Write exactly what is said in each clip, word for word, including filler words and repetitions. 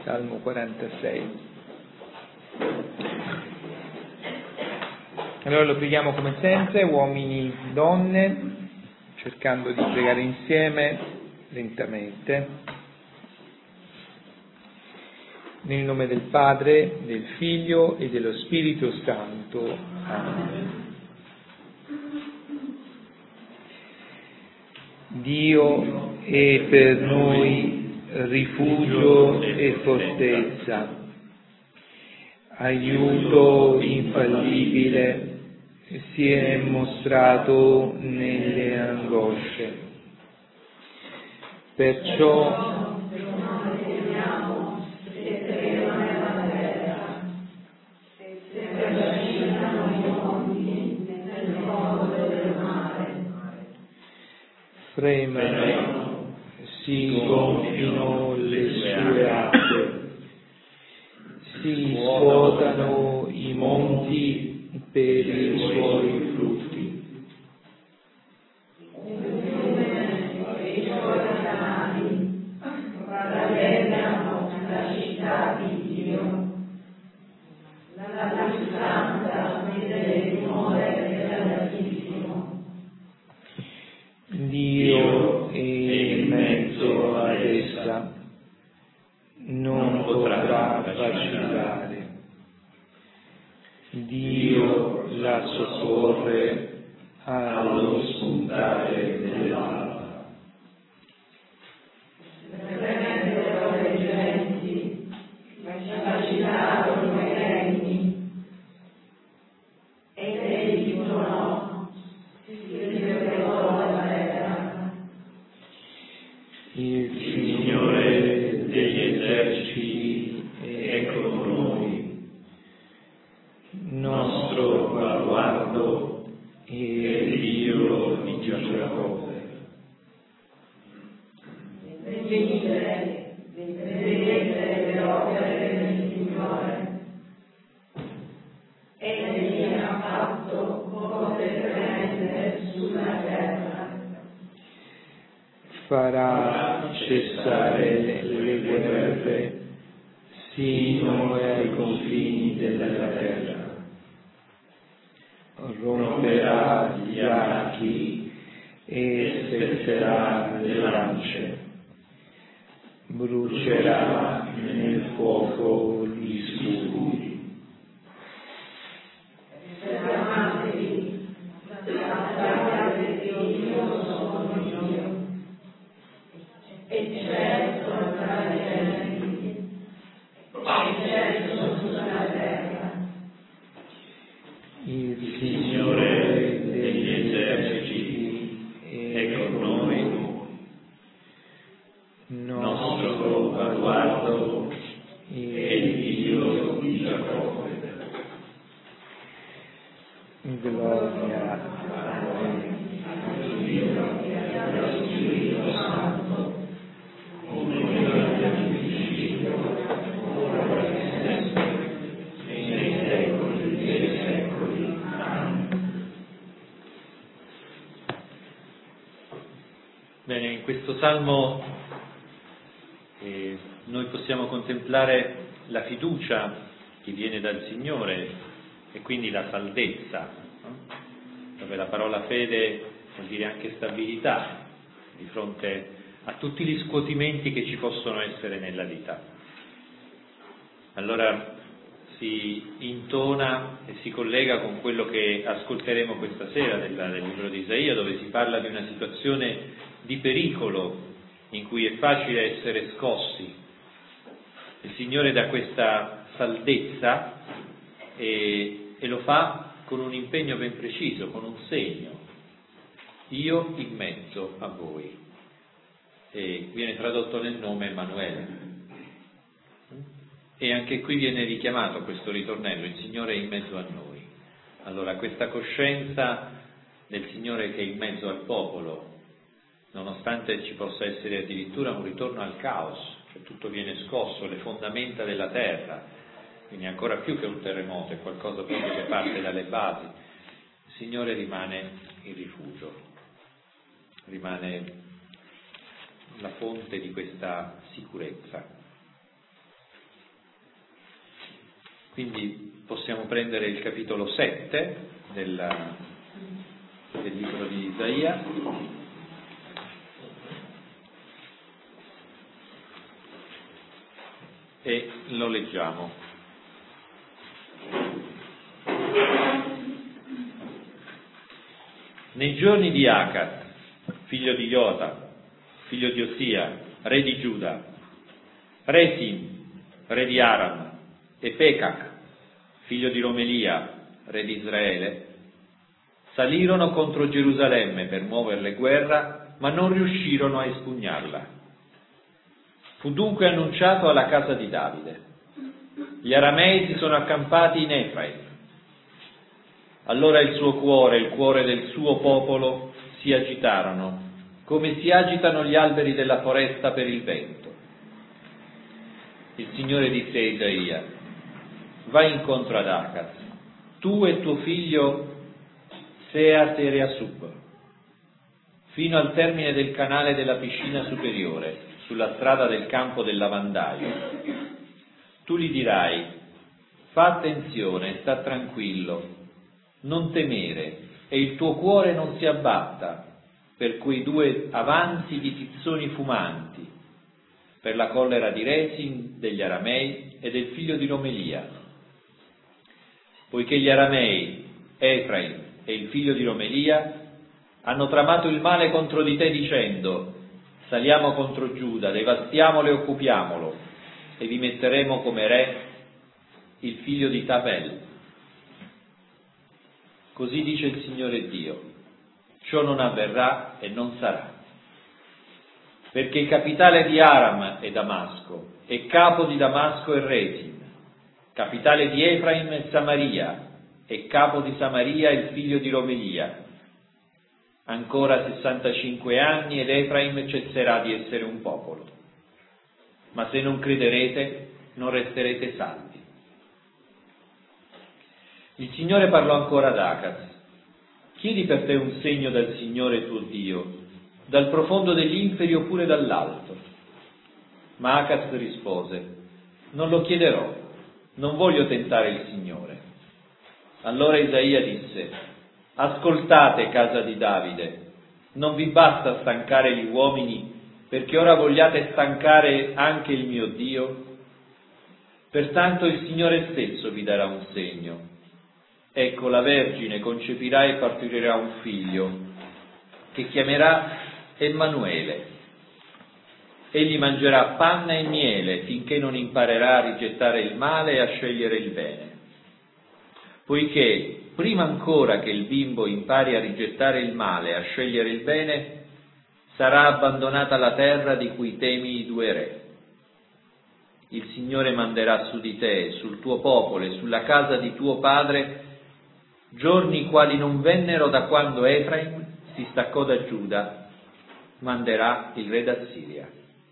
Salmo quarantasei. Allora lo preghiamo come sempre, uomini, donne, cercando di pregare insieme, lentamente. Nel nome del Padre, del Figlio e dello Spirito Santo. Amen. Dio è per noi rifugio e fortezza, aiuto infallibile, si è mostrato nelle angosce. Perciò fremano, si gonfino le sue acque, si scuotano i monti per i suoi frutti. Rallegrano la città di Dio, la più santa del timore dell'Altissimo. Dio è in mezzo ad essa, non potrà vacillare. Dio la soccorre allo spuntare dell'alba. Tremeddero le genti, vacillarono i regni, ed egli tuonò, si rivelò la terra. Il Signore degli eserciti è con noi, nostro baluardo e Dio di Giacobbe. Venite, vedete le opere del Signore, egli ha fatto cose tremende sulla terra. Farà cessare le guerre sino ai confini della terra. Romperà gli archi e spezzelà le lance. Brucerà nel fuoco gli scudi. Fermatevi, sappiate che io sono Dio, e certo tra le genti, e certo sulla terra. Il Signore degli eserciti è con noi, nostro baluardo e Dio di Giacobbe. Gloria a Dio, allo Spirito Santo, come era nel principio, ora e sempre, e nei secoli dei secoli. Amen. Bene, in questo Salmo eh, noi possiamo contemplare la fiducia che viene dal Signore e quindi la saldezza, no? Dove la parola fede vuol dire anche stabilità di fronte a tutti gli scuotimenti che ci possono essere nella vita. Allora si intona e si collega con quello che ascolteremo questa sera del, del libro di Isaia, dove si parla di una situazione di pericolo in cui è facile essere scossi. Il Signore dà questa saldezza e, e lo fa con un impegno ben preciso, con un segno. Io in mezzo a voi. E viene tradotto nel nome Emanuele. E anche qui viene richiamato questo ritornello, il Signore è in mezzo a noi. Allora questa coscienza del Signore che è in mezzo al popolo, nonostante ci possa essere addirittura un ritorno al caos, cioè tutto viene scosso, le fondamenta della terra, quindi ancora più che un terremoto, è qualcosa proprio che parte dalle basi, il Signore rimane il rifugio, rimane la fonte di questa sicurezza. Quindi possiamo prendere il capitolo sette del, del libro di Isaia. E lo leggiamo. Nei giorni di Acaz, figlio di Iota, figlio di Osia, re di Giuda, Resin, re di Aram, e Pekach, figlio di Romelia, re di Israele, salirono contro Gerusalemme per muoverle guerra, ma non riuscirono a espugnarla. Fu dunque annunciato alla casa di Davide: gli aramei si sono accampati in Efraim. Allora il suo cuore e il cuore del suo popolo si agitarono, come si agitano gli alberi della foresta per il vento. Il Signore disse a Isaia: vai incontro ad Acaz, tu e tuo figlio Seater-Yasub, fino al termine del canale della piscina superiore, sulla strada del campo del lavandaio. Tu gli dirai: fa attenzione, sta tranquillo, non temere, e il tuo cuore non si abbatta per quei due avanzi di tizzoni fumanti, per la collera di Resin degli aramei e del figlio di Romelia, poiché gli aramei, Efraim e il figlio di Romelia hanno tramato il male contro di te dicendo: saliamo contro Giuda, devastiamolo e occupiamolo, e vi metteremo come re il figlio di Tabel. Così dice il Signore Dio: ciò non avverrà e non sarà, perché il capitale di Aram è Damasco, e capo di Damasco è Resin, capitale di Efraim è Samaria, e capo di Samaria è il figlio di Romelia. Ancora sessantacinque anni ed Efraim cesserà di essere un popolo. Ma se non crederete, non resterete salvi. Il Signore parlò ancora ad Acaz: chiedi per te un segno dal Signore tuo Dio, dal profondo degli inferi oppure dall'alto. Ma Acaz rispose: non lo chiederò, non voglio tentare il Signore. Allora Isaia disse: ascoltate, casa di Davide, non vi basta stancare gli uomini, perché ora vogliate stancare anche il mio Dio? Pertanto il Signore stesso vi darà un segno. Ecco, la Vergine concepirà e partorirà un figlio, che chiamerà Emmanuele. Egli mangerà panna e miele finché non imparerà a rigettare il male e a scegliere il bene. Poiché prima ancora che il bimbo impari a rigettare il male e a scegliere il bene, sarà abbandonata la terra di cui temi i due re. Il Signore manderà su di te, sul tuo popolo e sulla casa di tuo padre giorni quali non vennero da quando Efraim si staccò da Giuda, manderà il re d'Assiria.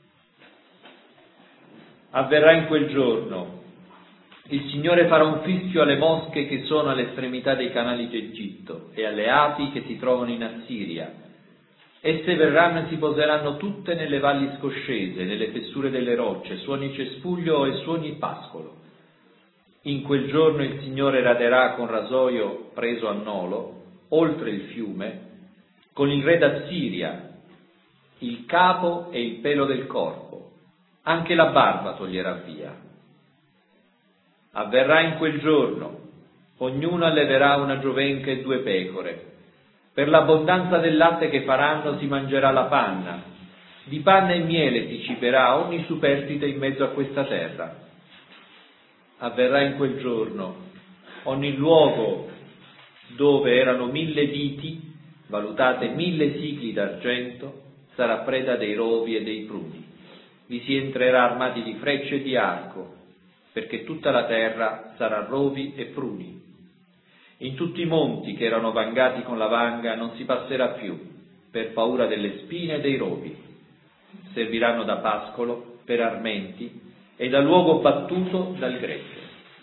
Avverrà in quel giorno: il Signore farà un fischio alle mosche che sono all'estremità dei canali d'Egitto e alle api che si trovano in Assiria. Esse verranno e si poseranno tutte nelle valli scoscese, nelle fessure delle rocce, su ogni cespuglio e su ogni pascolo. In quel giorno il Signore raderà con rasoio preso a nolo, oltre il fiume, con il re d'Assiria, il capo e il pelo del corpo, anche la barba toglierà via. Avverrà in quel giorno: ognuno alleverà una giovenca e due pecore. Per l'abbondanza del latte che faranno si mangerà la panna, di panna e miele si ciberà ogni superstite in mezzo a questa terra. Avverrà in quel giorno: ogni luogo dove erano mille viti, valutate mille sicli d'argento, sarà preda dei rovi e dei pruni. Vi si entrerà armati di frecce e di arco, perché tutta la terra sarà rovi e pruni. In tutti i monti che erano vangati con la vanga non si passerà più, per paura delle spine e dei rovi. Serviranno da pascolo, per armenti, e da luogo battuto dal greggio.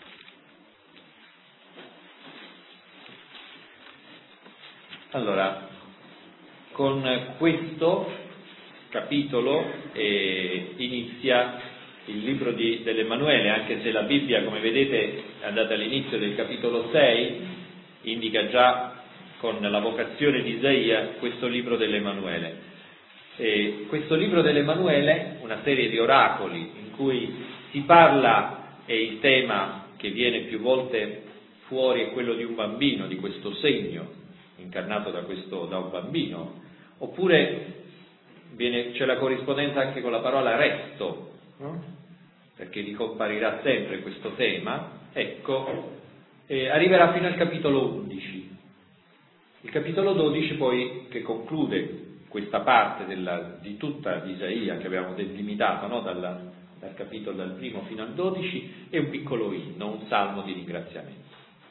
Allora, con questo capitolo eh, inizia il libro di, dell'Emanuele, anche se la Bibbia, come vedete, andate all'inizio del capitolo sei, indica già con la vocazione di Isaia questo libro dell'Emanuele. E questo libro dell'Emanuele, una serie di oracoli in cui si parla, e il tema che viene più volte fuori è quello di un bambino, di questo segno incarnato da, questo, da un bambino, oppure viene, c'è la corrispondenza anche con la parola resto, no? Perché ricomparirà sempre questo tema. Ecco, eh, arriverà fino al capitolo undici. Il capitolo dodici poi, che conclude questa parte della, di tutta Isaia che abbiamo delimitato, no? Dalla, dal capitolo dal primo fino al dodici, è un piccolo inno, un salmo di ringraziamento.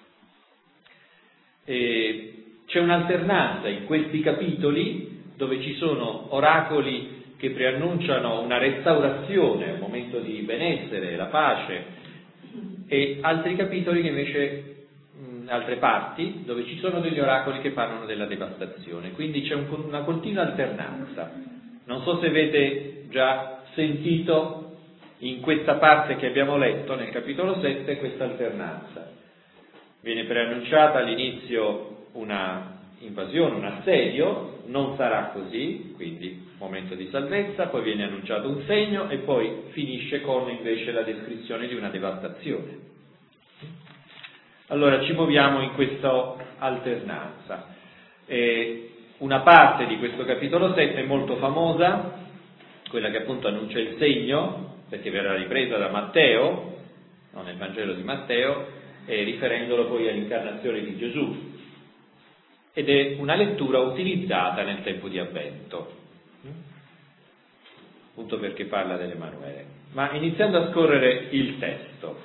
E c'è un'alternanza in questi capitoli dove ci sono oracoli che preannunciano una restaurazione, un momento di benessere, la pace, e altri capitoli che invece, mh, altre parti, dove ci sono degli oracoli che parlano della devastazione. Quindi c'è un, una continua alternanza. Non so se avete già sentito in questa parte che abbiamo letto, nel capitolo sette, questa alternanza. Viene preannunciata all'inizio una invasione, un assedio, non sarà così, quindi momento di salvezza, poi viene annunciato un segno e poi finisce con invece la descrizione di una devastazione. Allora ci muoviamo in questa alternanza. E una parte di questo capitolo sette è molto famosa, quella che appunto annuncia il segno, perché verrà ripresa da Matteo, no, nel Vangelo di Matteo, e riferendolo poi all'incarnazione di Gesù. Ed è una lettura utilizzata nel tempo di Avvento, appunto perché parla dell'Emanuele. Ma iniziando a scorrere il testo,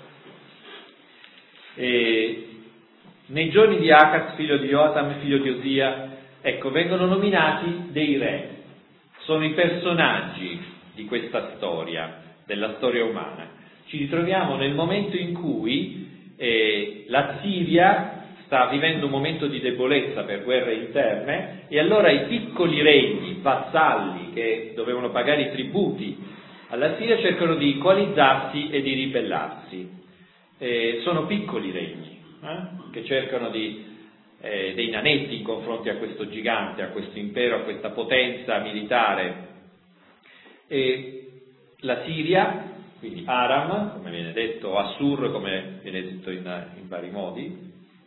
e nei giorni di Acaz, figlio di Jotam, figlio di Osia, ecco, vengono nominati dei re, sono i personaggi di questa storia, della storia umana. Ci ritroviamo nel momento in cui eh, la Siria sta vivendo un momento di debolezza per guerre interne, e allora i piccoli regni, vassalli, che dovevano pagare i tributi alla Siria, cercano di coalizzarsi e di ribellarsi. Eh, sono piccoli regni, eh, che cercano di, eh, dei nanetti in confronti a questo gigante, a questo impero, a questa potenza militare. E la Siria, quindi Aram, come viene detto, o Assur, come viene detto in, in vari modi,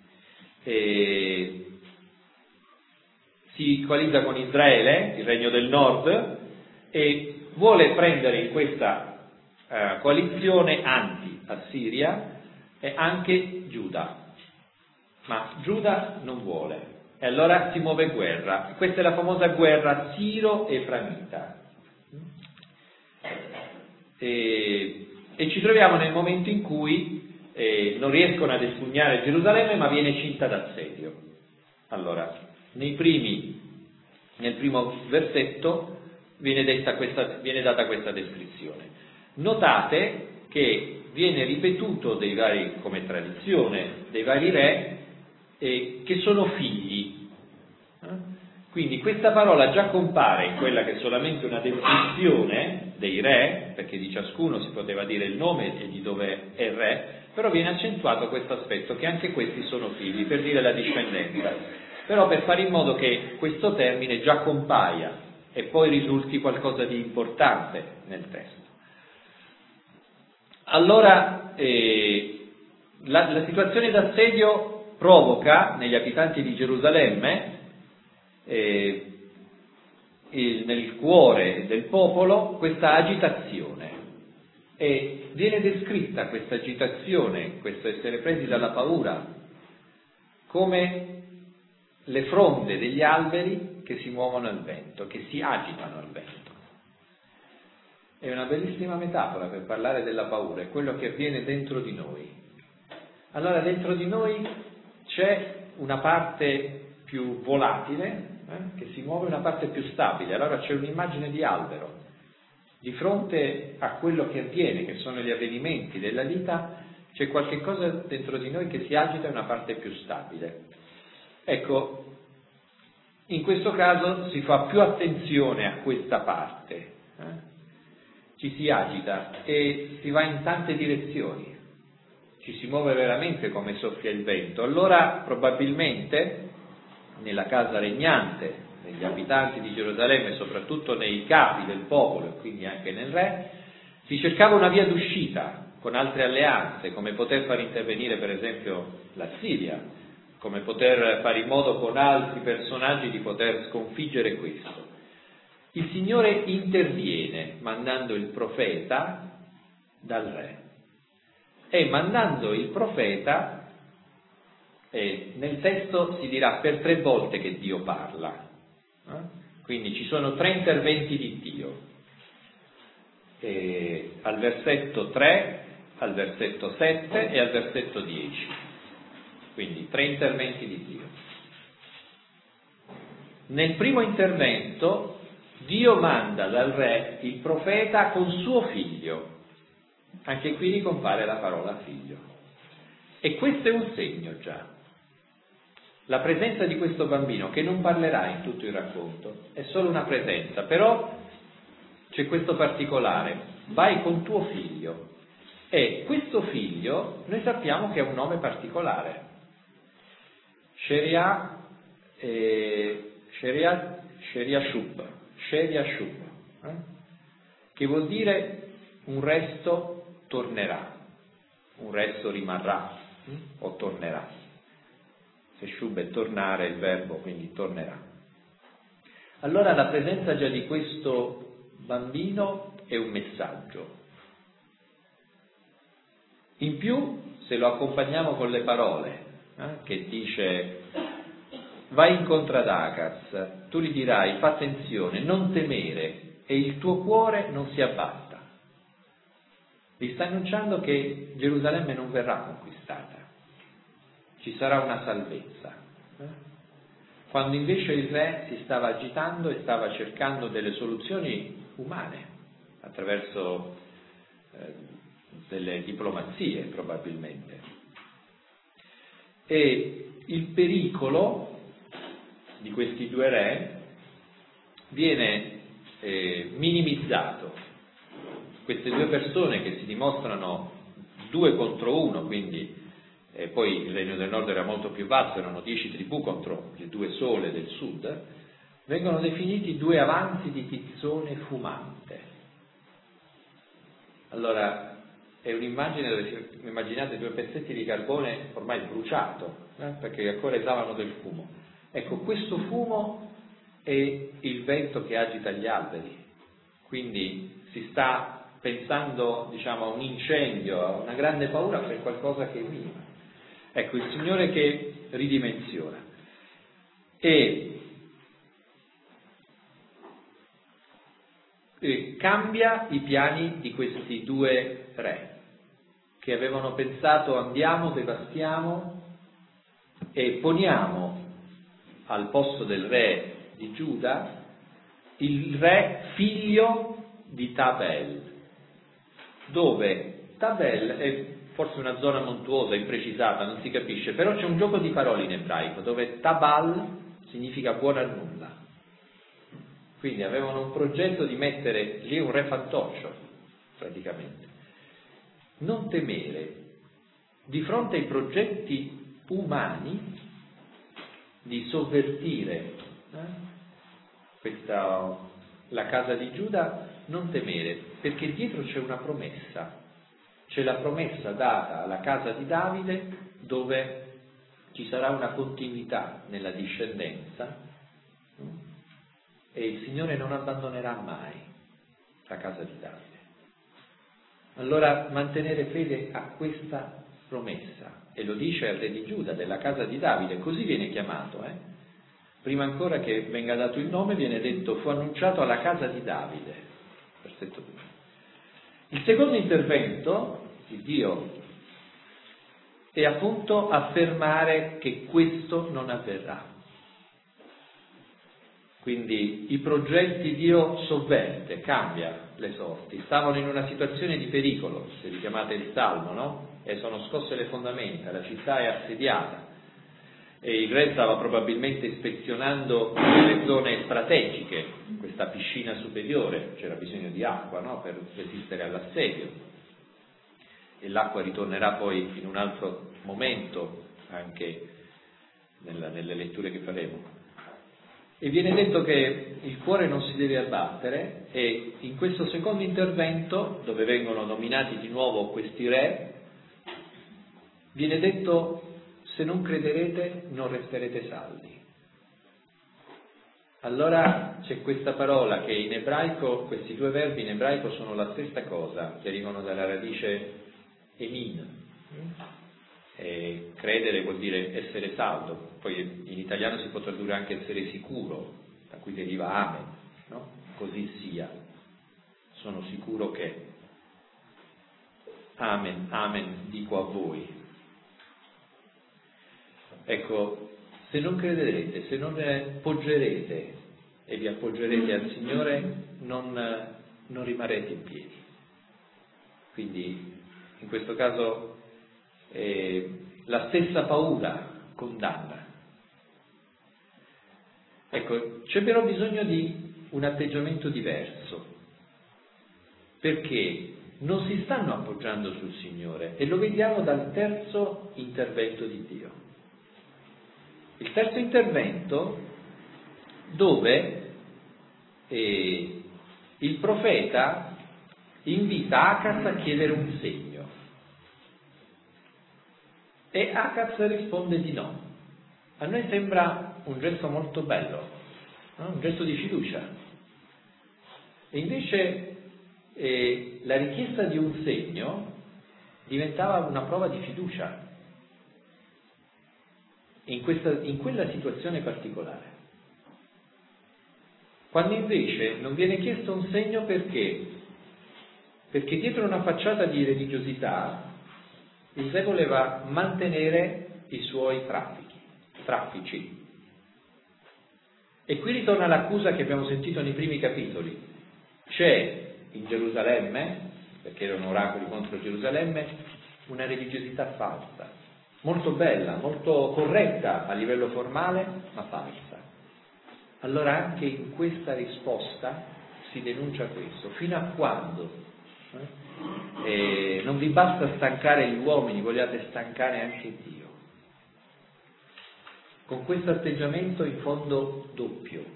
e si coalizza con Israele, il regno del nord, e vuole prendere in questa uh, coalizione anti-Assiria e anche Giuda, ma Giuda non vuole, e allora si muove guerra. Questa è la famosa guerra Siro-Eframita. E, e ci troviamo nel momento in cui Eh, non riescono ad espugnare Gerusalemme, ma viene cinta d'assedio. Allora, nei primi, nel primo versetto viene, detta questa, viene data questa descrizione. Notate che viene ripetuto dei vari, come tradizione, dei vari re eh, che sono figli. Eh? Quindi questa parola già compare in quella che è solamente una descrizione dei re, perché di ciascuno si poteva dire il nome e di dove è re, però viene accentuato questo aspetto, che anche questi sono figli, per dire la discendenza, però per fare in modo che questo termine già compaia e poi risulti qualcosa di importante nel testo. Allora, eh, la, la situazione d'assedio provoca negli abitanti di Gerusalemme, eh, il, nel cuore del popolo, questa agitazione. E viene descritta questa agitazione, questo essere presi dalla paura, come le fronde degli alberi che si muovono al vento, che si agitano al vento. È una bellissima metafora per parlare della paura, è quello che avviene dentro di noi. Allora dentro di noi c'è una parte più volatile, eh, che si muove, una parte più stabile. Allora c'è un'immagine di albero. Di fronte a quello che avviene, che sono gli avvenimenti della vita, c'è qualche cosa dentro di noi che si agita, e una parte più stabile. Ecco, in questo caso si fa più attenzione a questa parte. Eh? ci si agita e si va in tante direzioni, ci si muove veramente come soffia il vento. Allora probabilmente nella casa regnante, negli abitanti di Gerusalemme, soprattutto nei capi del popolo e quindi anche nel re, si cercava una via d'uscita con altre alleanze, come poter far intervenire per esempio la Siria, come poter fare in modo con altri personaggi di poter sconfiggere questo. Il Signore interviene mandando il profeta dal re e mandando il profeta, eh, nel testo si dirà per tre volte che Dio parla, eh? Quindi ci sono tre interventi di Dio, eh, al versetto tre, al versetto sette e al versetto dieci, quindi tre interventi di Dio. Nel primo intervento Dio manda dal re il profeta con suo figlio, anche qui ricompare la parola figlio, e questo è un segno già. La presenza di questo bambino, che non parlerà in tutto il racconto, è solo una presenza, però c'è questo particolare: vai con tuo figlio, e questo figlio noi sappiamo che ha un nome particolare, Sheria, eh, Sheria, Sheriashub, Sheriashub, eh? che vuol dire un resto tornerà, un resto rimarrà, hm? o tornerà. Se Shub è tornare, il verbo, quindi tornerà. Allora la presenza già di questo bambino è un messaggio. In più, se lo accompagniamo con le parole, eh, che dice: vai incontro ad Acaz, tu gli dirai fa attenzione, non temere, e il tuo cuore non si abbatta. Vi sta annunciando che Gerusalemme non verrà conquistata, ci sarà una salvezza, eh? quando invece il re si stava agitando e stava cercando delle soluzioni umane attraverso eh, delle diplomazie probabilmente. E il pericolo di questi due re viene eh, minimizzato. Queste due persone che si dimostrano due contro uno, quindi e poi il regno del nord era molto più vasto, erano dieci tribù contro le due sole del sud, vengono definiti due avanzi di tizzone fumante. Allora, è un'immagine dove si, immaginate due pezzetti di carbone ormai bruciato, eh, perché ancora esalavano del fumo. Ecco, questo fumo è il vento che agita gli alberi, quindi si sta pensando, diciamo, a un incendio, a una grande paura per qualcosa che è minima. Ecco, il Signore che ridimensiona. E, e cambia i piani di questi due re, che avevano pensato: andiamo, devastiamo e poniamo al posto del re di Giuda il re figlio di Tabel, dove Tabel è forse una zona montuosa, imprecisata, non si capisce, però c'è un gioco di parole in ebraico, dove Tabal significa buono a nulla. Quindi avevano un progetto di mettere lì un re fantoccio, praticamente. Non temere di fronte ai progetti umani di sovvertire eh, questa, la casa di Giuda, non temere, perché dietro c'è una promessa. C'è la promessa data alla casa di Davide, dove ci sarà una continuità nella discendenza e il Signore non abbandonerà mai la casa di Davide. Allora mantenere fede a questa promessa, e lo dice al re di Giuda, della casa di Davide, così viene chiamato, eh? Prima ancora che venga dato il nome viene detto: fu annunciato alla casa di Davide, versetto due. Il secondo intervento di Dio è appunto affermare che questo non avverrà. Quindi i progetti Dio sovverte, cambia le sorti. Stavano in una situazione di pericolo, se richiamate il Salmo, no? E sono scosse le fondamenta, la città è assediata. e il re stava probabilmente ispezionando le zone strategiche, questa piscina superiore, c'era bisogno di acqua, no? Per resistere all'assedio, e l'acqua ritornerà poi in un altro momento anche nella, nelle letture che faremo. E viene detto che il cuore non si deve abbattere, e in questo secondo intervento, dove vengono nominati di nuovo questi re, viene detto: se non crederete non resterete saldi. Allora c'è questa parola che in ebraico, questi due verbi in ebraico sono la stessa cosa, derivano dalla radice emin. E credere vuol dire essere saldo, poi in italiano si può tradurre anche essere sicuro, da cui deriva amen, no? Così sia, sono sicuro che, amen, amen dico a voi. Ecco, se non crederete, se non poggerete e vi appoggerete al Signore, non, non rimarrete in piedi. Quindi in questo caso Eh, la stessa paura condanna. Ecco, c'è però bisogno di un atteggiamento diverso, perché non si stanno appoggiando sul Signore, e lo vediamo dal terzo intervento di Dio. Il terzo intervento, dove eh, il profeta invita Acaz a chiedere un segno. E Acaz risponde di no. A noi sembra un gesto molto bello, no? Un gesto di fiducia. E invece eh, la richiesta di un segno diventava una prova di fiducia in, questa, in quella situazione particolare. Quando invece non viene chiesto un segno, perché? Perché dietro una facciata di religiosità il re voleva mantenere i suoi traffici, traffici. E qui ritorna l'accusa che abbiamo sentito nei primi capitoli. C'è in Gerusalemme, perché erano oracoli contro Gerusalemme, una religiosità falsa, molto bella, molto corretta a livello formale, ma falsa. Allora anche in questa risposta si denuncia questo. Fino a quando? Eh? Eh, non vi basta stancare gli uomini, vogliate stancare anche Dio. Con questo atteggiamento in fondo doppio.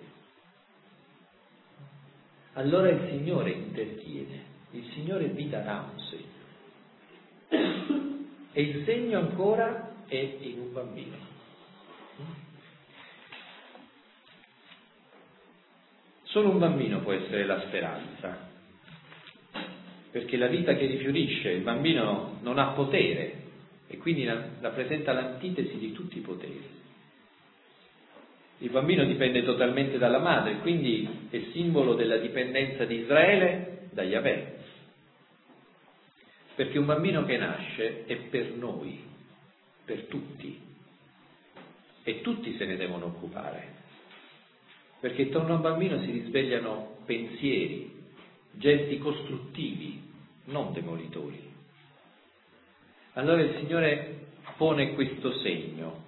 Allora il Signore interviene, il Signore vi darà un segno. E il segno ancora è in un bambino. Solo un bambino può essere la speranza. Perché la vita che rifiorisce, il bambino non ha potere, e quindi rappresenta l'antitesi di tutti i poteri. Il bambino dipende totalmente dalla madre, quindi è simbolo della dipendenza di Israele da Yahweh. Perché un bambino che nasce è per noi, per tutti, e tutti se ne devono occupare. Perché intorno a un bambino si risvegliano pensieri, gesti costruttivi, non demolitori. Allora il Signore pone questo segno.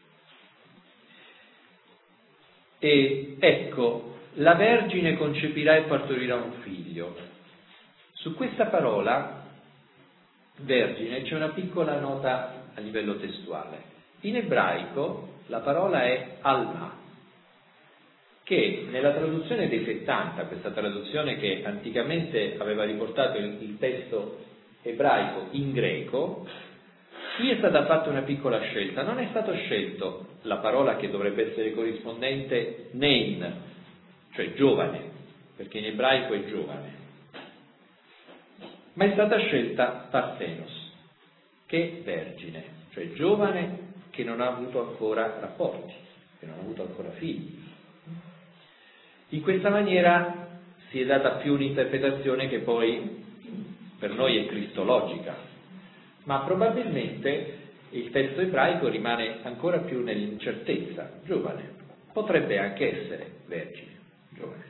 E ecco, la Vergine concepirà e partorirà un figlio. Su questa parola, Vergine, c'è una piccola nota a livello testuale. In ebraico la parola è Alma, che nella traduzione dei settanta, questa traduzione che anticamente aveva riportato il, il testo ebraico in greco, qui è stata fatta una piccola scelta. Non è stato scelto la parola che dovrebbe essere corrispondente nein, cioè giovane, perché in ebraico è giovane, ma è stata scelta parthenos, che è vergine, cioè giovane che non ha avuto ancora rapporti, che non ha avuto ancora figli. In questa maniera si è data più un'interpretazione che poi per noi è cristologica, ma probabilmente il testo ebraico rimane ancora più nell'incertezza, giovane, potrebbe anche essere vergine, giovane.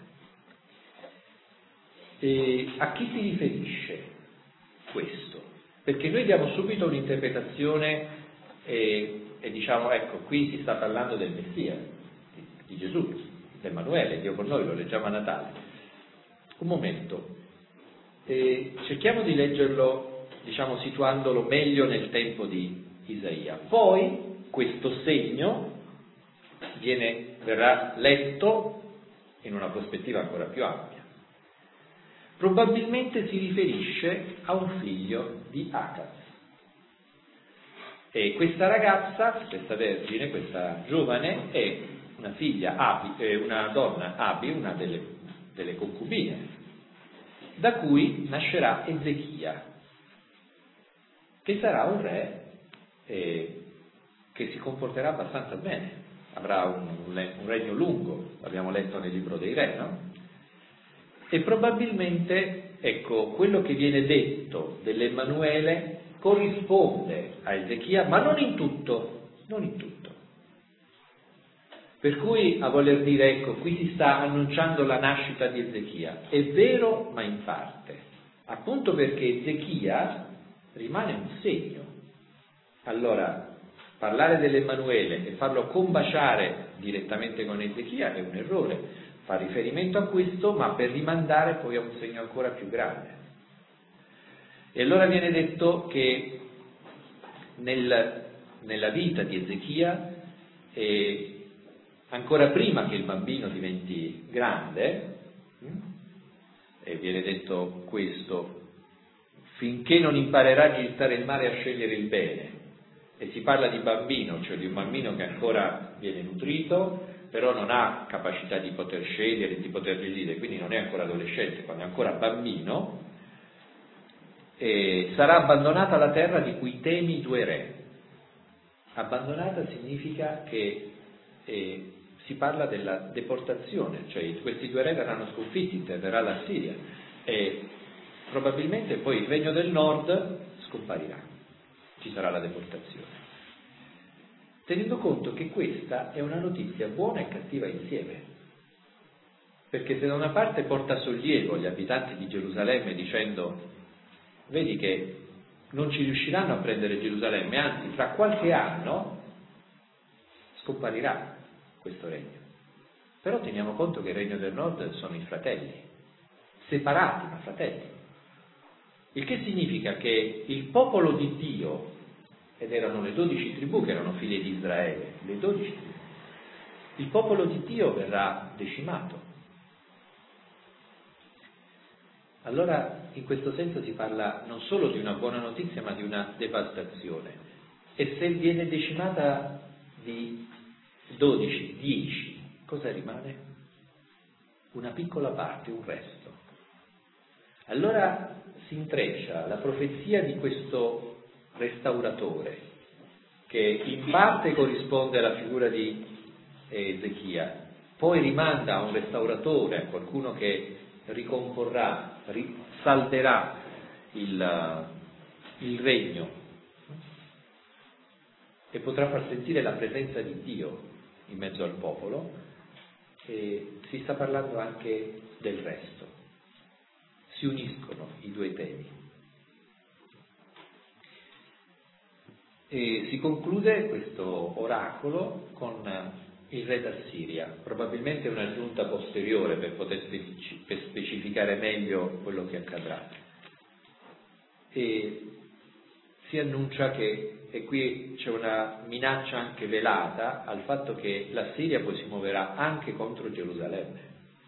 E a chi si riferisce questo? Perché noi diamo subito un'interpretazione e, e diciamo, ecco, qui si sta parlando del Messia, di, di Gesù, Emanuele, Dio con noi, lo leggiamo a Natale. Un momento, e cerchiamo di leggerlo, diciamo, situandolo meglio nel tempo di Isaia. Poi questo segno viene, verrà letto in una prospettiva ancora più ampia. Probabilmente si riferisce a un figlio di Acaz. E questa ragazza, questa vergine, questa giovane, è una figlia, Abi, eh, una donna Abi, una delle, delle concubine, da cui nascerà Ezechia, che sarà un re eh, che si comporterà abbastanza bene, avrà un, un regno lungo, l'abbiamo letto nel libro dei re, no? E probabilmente, ecco, quello che viene detto dell'Emanuele corrisponde a Ezechia, ma non in tutto, non in tutto. Per cui, a voler dire, ecco, qui si sta annunciando la nascita di Ezechia. È vero, ma in parte. Appunto perché Ezechia rimane un segno. Allora, parlare dell'Emanuele e farlo combaciare direttamente con Ezechia è un errore. Fa riferimento a questo, ma per rimandare poi a un segno ancora più grande. E allora viene detto che nel, nella vita di Ezechia, eh, ancora prima che il bambino diventi grande, e viene detto questo, finché non imparerà a agitare il male e a scegliere il bene, e si parla di bambino, cioè di un bambino che ancora viene nutrito, però non ha capacità di poter scegliere, di poter decidere, quindi non è ancora adolescente, quando è ancora bambino, e sarà abbandonata la terra di cui temi i due re. Abbandonata significa che eh, si parla della deportazione, cioè questi due re verranno sconfitti, interverrà la Siria e probabilmente poi il regno del nord scomparirà, ci sarà la deportazione. Tenendo conto che questa è una notizia buona e cattiva insieme, perché se da una parte porta sollievo agli abitanti di Gerusalemme dicendo vedi che non ci riusciranno a prendere Gerusalemme, anzi fra qualche anno scomparirà questo regno. Però teniamo conto che il regno del nord sono i fratelli, separati ma fratelli, il che significa che il popolo di Dio, ed erano le dodici tribù che erano figlie di Israele, le dodici tribù, il popolo di Dio verrà decimato. Allora in questo senso si parla non solo di una buona notizia ma di una devastazione, e se viene decimata di dodici, dieci, cosa rimane? Una piccola parte, un resto. Allora si intreccia la profezia di questo restauratore, che in parte corrisponde alla figura di Ezechia, poi rimanda a un restauratore, a qualcuno che ricomporrà, risalderà il, il regno e potrà far sentire la presenza di Dio in mezzo al popolo. E si sta parlando anche del resto, si uniscono i due temi e si conclude questo oracolo con il re d'Assiria, probabilmente un'aggiunta posteriore per poter speci- per specificare meglio quello che accadrà, e si annuncia che, e qui c'è una minaccia anche velata al fatto che la Siria poi si muoverà anche contro Gerusalemme.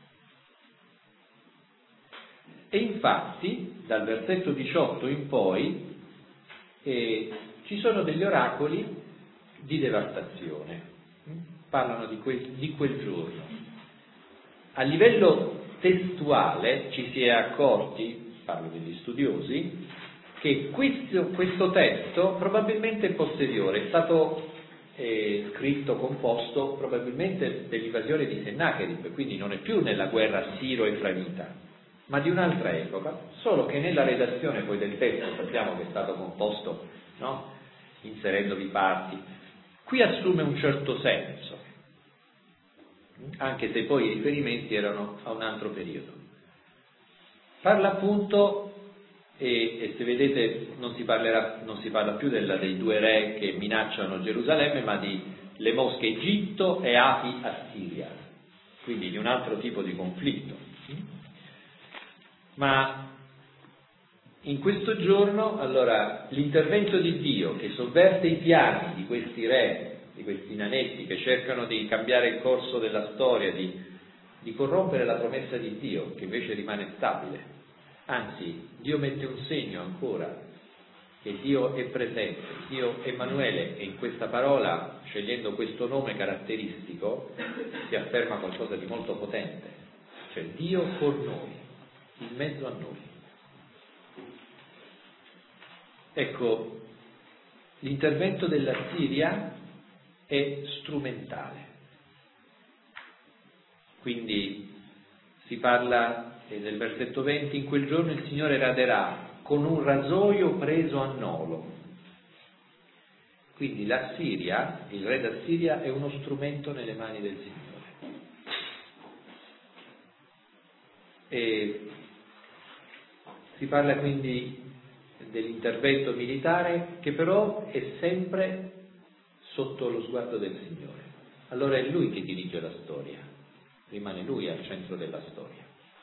E infatti dal versetto diciotto in poi eh, ci sono degli oracoli di devastazione, parlano di quel, di quel giorno. A livello testuale ci si è accorti, parlo degli studiosi, che questo, questo testo probabilmente è posteriore, è stato eh, scritto, composto probabilmente dell'invasione di Sennacherib, quindi non è più nella guerra siro-efraimita, ma di un'altra epoca, solo che nella redazione poi del testo sappiamo che è stato composto, no? Inserendovi parti, qui assume un certo senso, anche se poi i riferimenti erano a un altro periodo. Parla appunto e, e se vedete non si, parlerà, non si parla più della, dei due re che minacciano Gerusalemme, ma di le mosche Egitto e api Assiria, quindi di un altro tipo di conflitto. Ma in questo giorno, allora, l'intervento di Dio che sovverte i piani di questi re, di questi nanetti che cercano di cambiare il corso della storia, di, di corrompere la promessa di Dio, che invece rimane stabile. Anzi, Dio mette un segno ancora, che Dio è presente, Dio Emanuele, e in questa parola, scegliendo questo nome caratteristico, si afferma qualcosa di molto potente, cioè Dio con noi, in mezzo a noi. Ecco, l'intervento della Siria è strumentale, quindi si parla eh, del versetto venti: in quel giorno il Signore raderà con un rasoio preso a nolo. Quindi la Siria, il re d'Assiria, è uno strumento nelle mani del Signore. E si parla quindi dell'intervento militare che però è sempre sotto lo sguardo del Signore. Allora è Lui che dirige la storia, rimane Lui al centro della storia.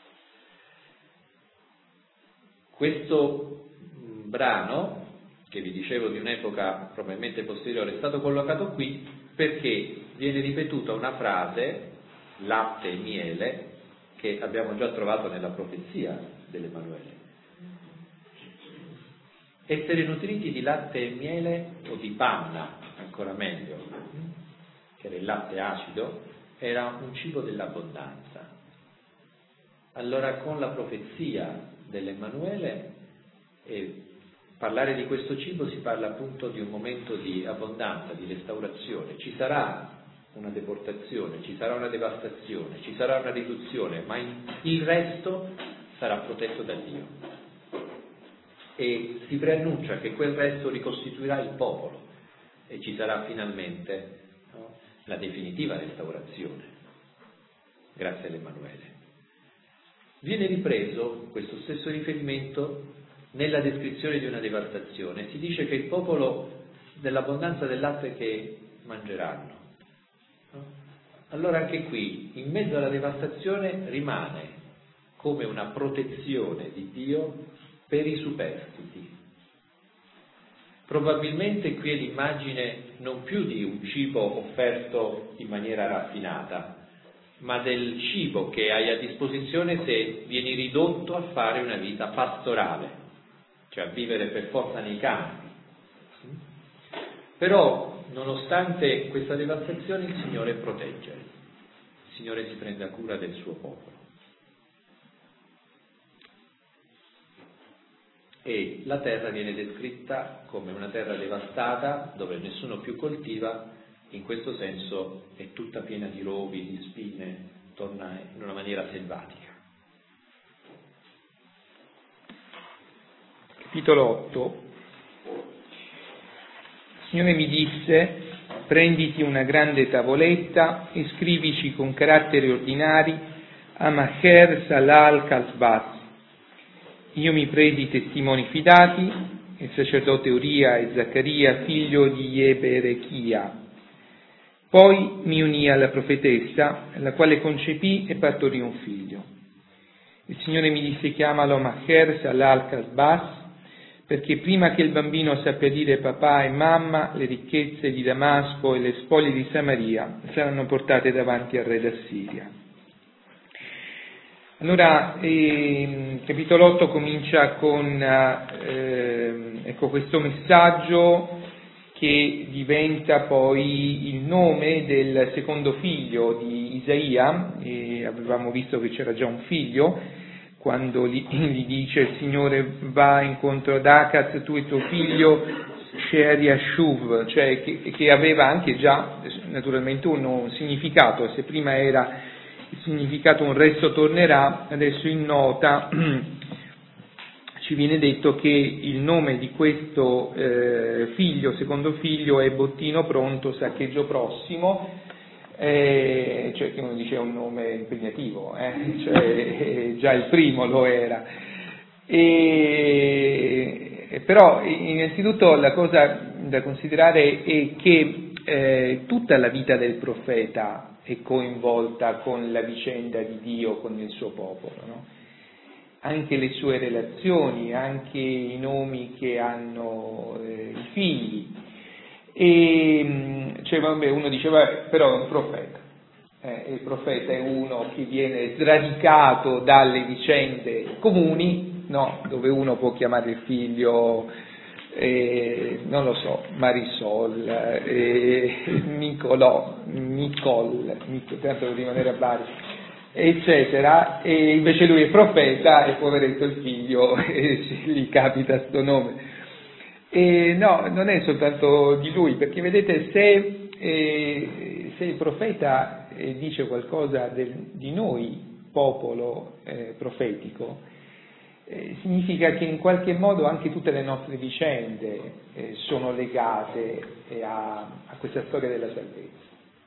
Questo brano, che vi dicevo di un'epoca probabilmente posteriore, è stato collocato qui perché viene ripetuta una frase, latte e miele, che abbiamo già trovato nella profezia dell'Emanuele. Essere nutriti di latte e miele, o di panna, ancora meglio, che era il latte acido, era un cibo dell'abbondanza. Allora con la profezia dell'Emanuele e parlare di questo cibo si parla appunto di un momento di abbondanza, di restaurazione. Ci sarà una deportazione, ci sarà una devastazione, ci sarà una riduzione, ma il resto sarà protetto da Dio. E si preannuncia che quel resto ricostituirà il popolo e ci sarà finalmente, no, la definitiva restaurazione, grazie all'Emanuele. Viene ripreso questo stesso riferimento nella descrizione di una devastazione. Si dice che il popolo dell'abbondanza del latte che mangeranno. No? Allora anche qui, in mezzo alla devastazione, rimane come una protezione di Dio per i superstiti. Probabilmente qui è l'immagine non più di un cibo offerto in maniera raffinata, ma del cibo che hai a disposizione se vieni ridotto a fare una vita pastorale, cioè a vivere per forza nei campi. Però, nonostante questa devastazione, il Signore protegge, il Signore si prende cura del suo popolo. E la terra viene descritta come una terra devastata, dove nessuno più coltiva. In questo senso è tutta piena di rovi, di spine, torna in una maniera selvatica. Capitolo otto. Il Signore mi disse: prenditi una grande tavoletta e scrivici con caratteri ordinari a Maher Salal Kalsbaz. Io mi presi i testimoni fidati, il sacerdote Uria e Zaccaria, figlio di Yeberechia. Poi mi unii alla profetessa, la quale concepì e partorì un figlio. Il Signore mi disse: chiamalo Maher Salal Kalsbaz, perché prima che il bambino sappia dire papà e mamma, le ricchezze di Damasco e le spoglie di Samaria saranno portate davanti al re d'Assiria. Allora, il capitolo otto comincia con eh, ecco, questo messaggio che diventa poi il nome del secondo figlio di Isaia, e avevamo visto che c'era già un figlio, quando gli, gli dice il Signore: va incontro ad Acaz, tu e tuo figlio Shear-Yashuv, cioè che, che aveva anche già naturalmente un, un significato. Se prima era il significato un resto tornerà, adesso in nota ci viene detto che il nome di questo eh, figlio, secondo figlio, è bottino pronto, saccheggio prossimo, eh, cioè che uno dice è un nome impegnativo, eh, cioè, eh, già il primo lo era. E, però innanzitutto la cosa da considerare è che eh, tutta la vita del profeta è coinvolta con la vicenda di Dio con il suo popolo, no? Anche le sue relazioni, anche i nomi che hanno eh, i figli. E cioè, vabbè, uno diceva, però è un profeta. Eh, il profeta è uno che viene sradicato dalle vicende comuni, no? Dove uno può chiamare il figlio, eh, non lo so, Marisol, eh, Nicolò, Nicol, Nic- tanto per rimanere a Bari, eccetera, e invece lui è profeta e poveretto il figlio e gli capita sto nome. E no, non è soltanto di lui, perché vedete, se, eh, se il profeta eh, dice qualcosa del, di noi, popolo eh, profetico, eh, significa che in qualche modo anche tutte le nostre vicende eh, sono legate eh, a, a questa storia della salvezza,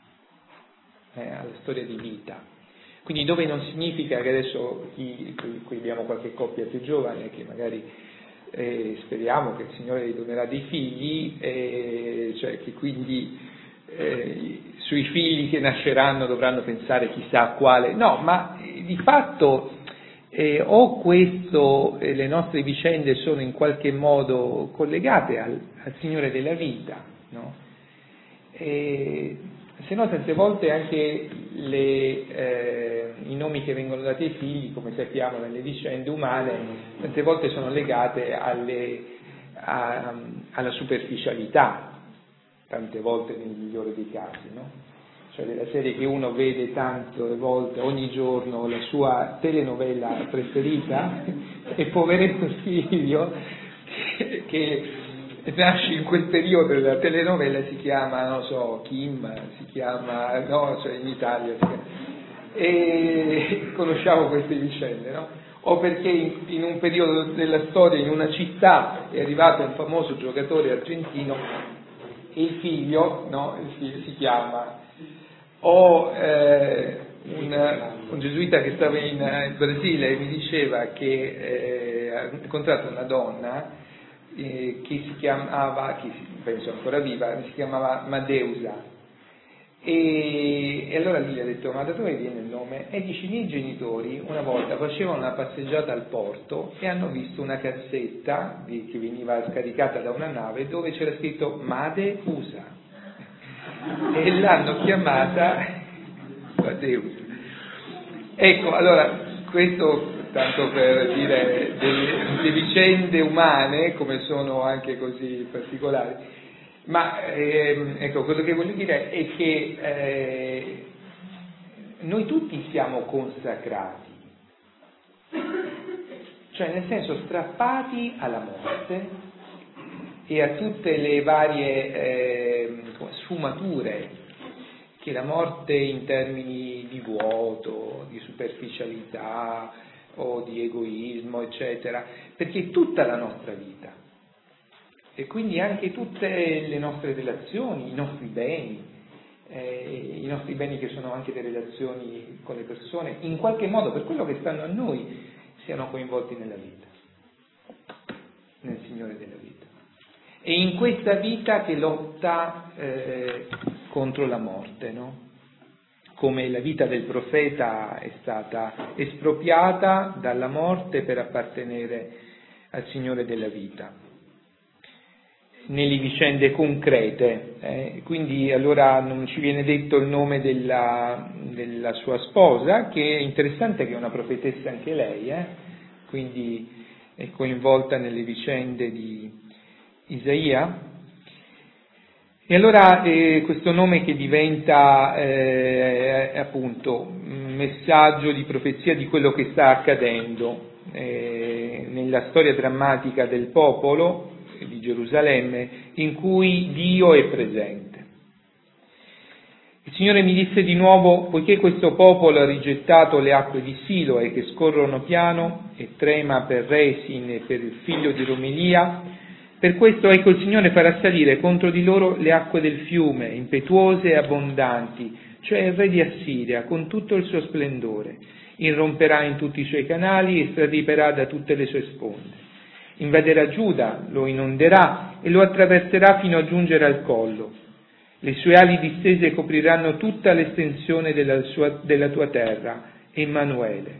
eh, alla storia di vita. Quindi dove non significa che adesso, chi, qui, qui abbiamo qualche coppia più giovane che magari eh, speriamo che il Signore gli donerà dei figli, eh, cioè che quindi eh, sui figli che nasceranno dovranno pensare chissà quale, no, ma eh, di fatto eh, o questo, eh, le nostre vicende sono in qualche modo collegate al, al Signore della vita, no? E, se no tante volte anche le, eh, i nomi che vengono dati ai figli, come sappiamo nelle vicende umane, tante volte sono legate alle, a, alla superficialità, tante volte nel migliore dei casi, no? Cioè della serie che uno vede tante volte, ogni giorno, la sua telenovela preferita, e poveretto figlio che, che nasce in quel periodo della telenovela, si chiama, non so, Kim, si chiama, no, cioè in Italia si chiama, e conosciamo queste vicende, no? O perché in, in un periodo della storia, in una città, è arrivato un famoso giocatore argentino e il figlio, no, il figlio si chiama, o eh, un, un gesuita che stava in, in Brasile mi diceva che eh, ha incontrato una donna Eh, che si chiamava, che penso ancora viva, si chiamava Madeusa, e, e allora lui gli ha detto: ma da dove viene il nome? E dice: i miei genitori una volta facevano una passeggiata al porto e hanno visto una cassetta di, che veniva scaricata da una nave dove c'era scritto Madeusa e l'hanno chiamata Madeusa. Ecco, allora questo tanto per dire delle, delle vicende umane come sono anche così particolari, ma ehm, ecco, quello che voglio dire è che eh, noi tutti siamo consacrati, cioè nel senso strappati alla morte e a tutte le varie eh, sfumature che la morte in termini di vuoto, di superficialità o di egoismo, eccetera, perché è tutta la nostra vita e quindi anche tutte le nostre relazioni, i nostri beni, eh, i nostri beni che sono anche le relazioni con le persone, in qualche modo, per quello che stanno a noi, siano coinvolti nella vita, nel Signore della vita. E in questa vita che lotta eh, contro la morte, no? Come la vita del profeta è stata espropriata dalla morte per appartenere al Signore della vita, nelle vicende concrete. Eh? Quindi allora non ci viene detto il nome della, della sua sposa, che è interessante che è una profetessa anche lei, eh? Quindi è coinvolta nelle vicende di Isaia. E allora eh, questo nome che diventa eh, appunto un messaggio di profezia di quello che sta accadendo eh, nella storia drammatica del popolo di Gerusalemme, in cui Dio è presente. Il Signore mi disse di nuovo: poiché questo popolo ha rigettato le acque di Siloe che scorrono piano e trema per Resin e per il figlio di Romelia, per questo ecco il Signore farà salire contro di loro le acque del fiume, impetuose e abbondanti, cioè il re di Assiria, con tutto il suo splendore, irromperà in tutti i suoi canali e strariperà da tutte le sue sponde. Invaderà Giuda, lo inonderà e lo attraverserà fino a giungere al collo. Le sue ali distese copriranno tutta l'estensione della, sua, della tua terra, Emanuele.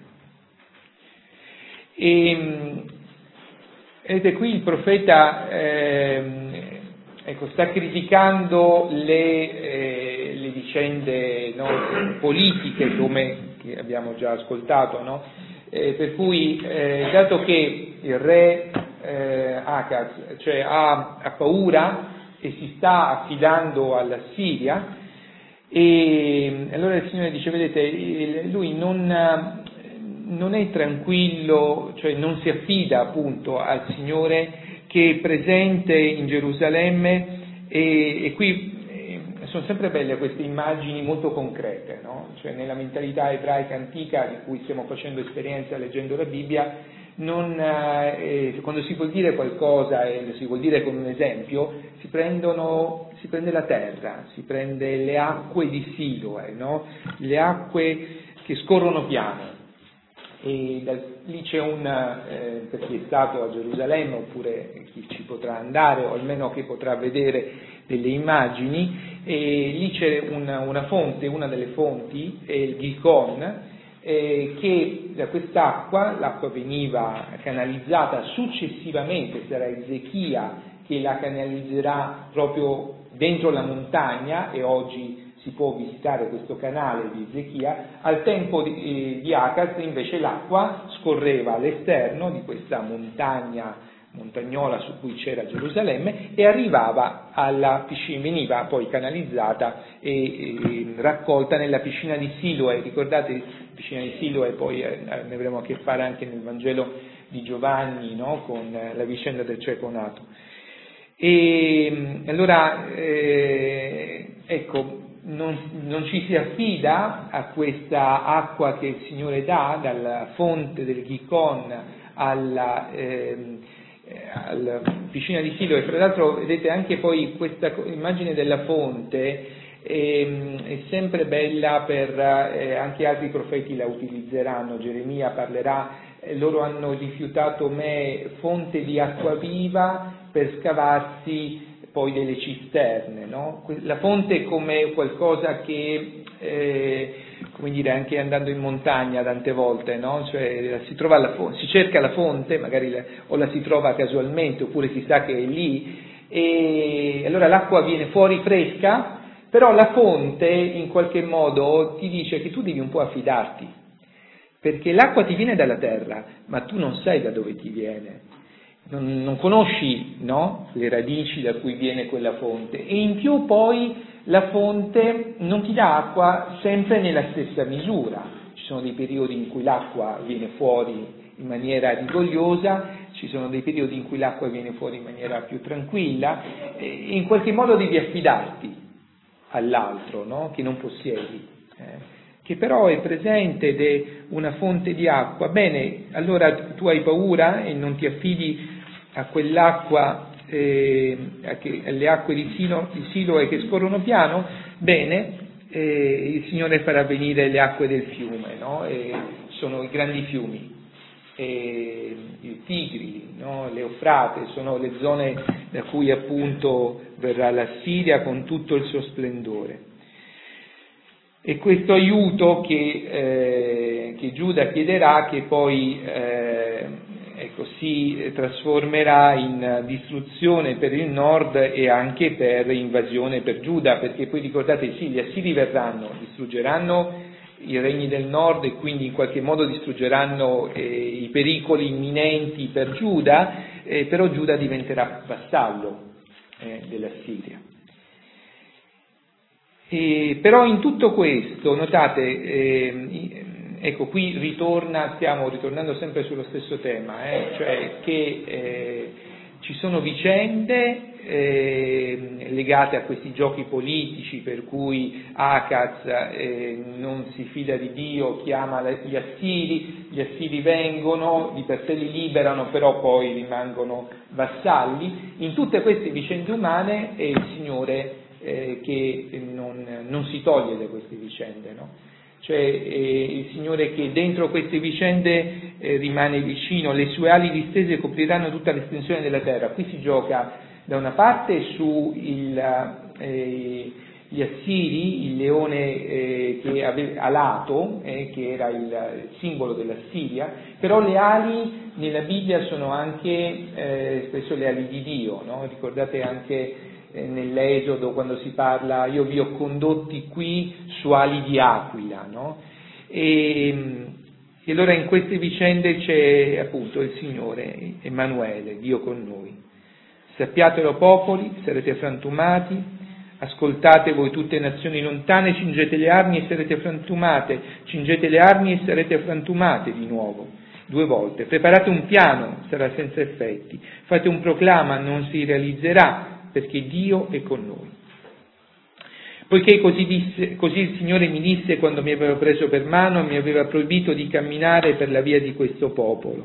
E vedete qui il profeta eh, ecco, sta criticando le, eh, le vicende no, politiche, come che abbiamo già ascoltato, no? eh, per cui eh, dato che il re eh, Acaz cioè, ha, ha paura e si sta affidando alla Siria, e allora il Signore dice, vedete, lui non, non è tranquillo, cioè non si affida appunto al Signore che è presente in Gerusalemme, e, e qui eh, sono sempre belle queste immagini molto concrete, no? Cioè nella mentalità ebraica antica di cui stiamo facendo esperienza leggendo la Bibbia, non, eh, quando si vuol dire qualcosa e lo si vuol dire con un esempio, si prendono, si prende la terra, si prende le acque di Siloe, no? Le acque che scorrono piano, e da, lì c'è un, eh, per chi è stato a Gerusalemme oppure chi ci potrà andare o almeno che potrà vedere delle immagini, e lì c'è una, una fonte, una delle fonti è il Gihon, Eh, che da quest'acqua, l'acqua veniva canalizzata successivamente, sarà Ezechia che la canalizzerà proprio dentro la montagna, e oggi si può visitare questo canale di Ezechia. Al tempo di, eh, di Acaz invece l'acqua scorreva all'esterno di questa montagna montagnola su cui c'era Gerusalemme e arrivava alla piscina, veniva poi canalizzata e, e raccolta nella piscina di Siloe. Ricordate, la piscina di Siloe, poi eh, ne avremo a che fare anche nel Vangelo di Giovanni, no? Con eh, la vicenda del cieco nato. E allora eh, ecco, non, non ci si affida a questa acqua che il Signore dà dalla fonte del Gihon alla eh, alla piscina di Siloe. Fra l'altro vedete anche poi questa immagine della fonte eh, è sempre bella, per eh, anche altri profeti la utilizzeranno. Geremia parlerà, eh, loro hanno rifiutato me, fonte di acqua viva, per scavarsi poi delle cisterne, no? La fonte come qualcosa che eh, come dire, anche andando in montagna tante volte, no? Cioè si trova la fonte, si cerca la fonte, magari la, o la si trova casualmente, oppure si sa che è lì, e allora l'acqua viene fuori fresca, però la fonte in qualche modo ti dice che tu devi un po' affidarti, perché l'acqua ti viene dalla terra, ma tu non sai da dove ti viene. Non, non conosci, no? Le radici da cui viene quella fonte, e in più poi la fonte non ti dà acqua sempre nella stessa misura. Ci sono dei periodi in cui l'acqua viene fuori in maniera rigogliosa, ci sono dei periodi in cui l'acqua viene fuori in maniera più tranquilla, e in qualche modo devi affidarti all'altro, no? Che non possiedi, eh? Che però è presente ed è una fonte di acqua. Bene, allora tu hai paura e non ti affidi a quell'acqua, eh, alle acque di Silo, di Siloe che scorrono piano. Bene, eh, il Signore farà venire le acque del fiume, no? E sono i grandi fiumi, e il Tigri, no? Le Eufrate, sono le zone da cui appunto verrà la Siria con tutto il suo splendore. E questo aiuto che, eh, che Giuda chiederà, che poi eh, ecco, si trasformerà in distruzione per il nord e anche per invasione per Giuda, perché poi ricordate, sì, gli Assiri verranno, distruggeranno i regni del nord e quindi in qualche modo distruggeranno eh, i pericoli imminenti per Giuda, eh, però Giuda diventerà vassallo eh, della Siria. E, però in tutto questo, notate, eh, ecco qui ritorna, stiamo ritornando sempre sullo stesso tema, eh, cioè che eh, ci sono vicende eh, legate a questi giochi politici per cui Acaz eh, non si fida di Dio, chiama gli Assiri, gli Assiri vengono, di per sé li liberano, però poi rimangono vassalli. In tutte queste vicende umane è il Signore Eh, che non, non si toglie da queste vicende, no? cioè eh, il Signore che dentro queste vicende eh, rimane vicino, le sue ali distese copriranno tutta l'estensione della terra. Qui si gioca da una parte su il, eh, gli Assiri, il leone eh, che aveva, alato, eh, che era il simbolo dell'Assiria, però le ali nella Bibbia sono anche eh, spesso le ali di Dio, no? Ricordate anche eh, nell'Esodo quando si parla io vi ho condotti qui su ali di aquila, no? E, e allora in queste vicende c'è appunto il Signore, Emanuele, Dio con noi. Sappiatelo popoli, sarete frantumati, ascoltate voi tutte nazioni lontane, cingete le armi e sarete frantumate, cingete le armi e sarete frantumate di nuovo, due volte. Preparate un piano, sarà senza effetti, fate un proclama, non si realizzerà, perché Dio è con noi. Poiché così, disse, così il Signore mi disse quando mi aveva preso per mano e mi aveva proibito di camminare per la via di questo popolo.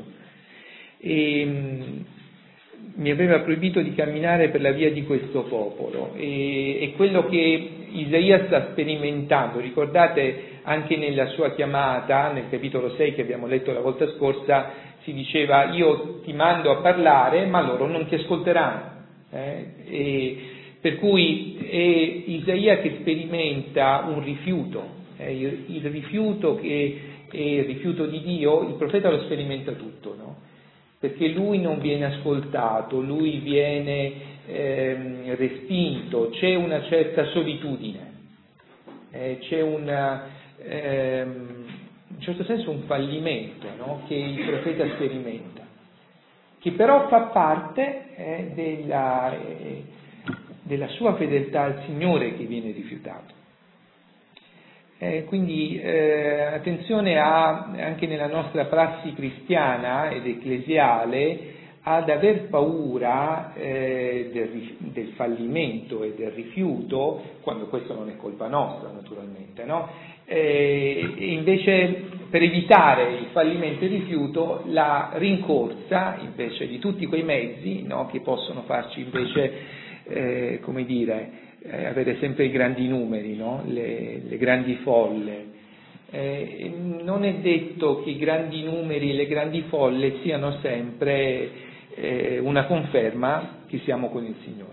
E, mi aveva proibito di camminare per la via di questo popolo e, e quello che Isaia sta sperimentando, ricordate anche nella sua chiamata, nel capitolo sei che abbiamo letto la volta scorsa, si diceva io ti mando a parlare ma loro non ti ascolteranno, eh? E, per cui è Isaia che sperimenta un rifiuto, eh? il, il rifiuto che è il rifiuto di Dio, il profeta lo sperimenta tutto, no? Perché lui non viene ascoltato, lui viene ehm, respinto, c'è una certa solitudine, eh, c'è una, ehm, in un certo senso un fallimento, no? Che il profeta sperimenta, che però fa parte eh, della, eh, della sua fedeltà al Signore che viene rifiutato. Eh, quindi eh, attenzione a, anche nella nostra prassi cristiana ed ecclesiale ad aver paura eh, del, del fallimento e del rifiuto, quando questo non è colpa nostra naturalmente, no? Eh, invece per evitare il fallimento e il rifiuto la rincorsa invece di tutti quei mezzi, no, che possono farci invece eh, come dire Eh, avere sempre i grandi numeri, no? le, le grandi folle. Eh, non è detto che i grandi numeri e le grandi folle siano sempre eh, una conferma che siamo con il Signore.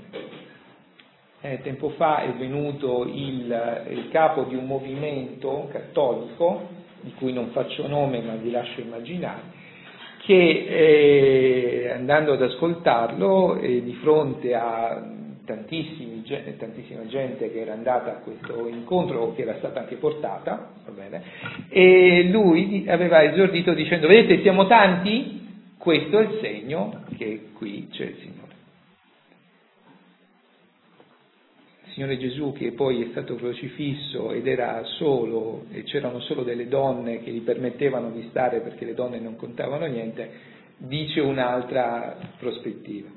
Eh, tempo fa è venuto il, il capo di un movimento cattolico, di cui non faccio nome ma vi lascio immaginare, che eh, andando ad ascoltarlo eh, di fronte a Tantissimi, tantissima gente che era andata a questo incontro o che era stata anche portata, va bene, e lui aveva esordito dicendo: vedete, siamo tanti? Questo è il segno che qui c'è il Signore. Il Signore Gesù, che poi è stato crocifisso ed era solo e c'erano solo delle donne che gli permettevano di stare perché le donne non contavano niente, dice un'altra prospettiva.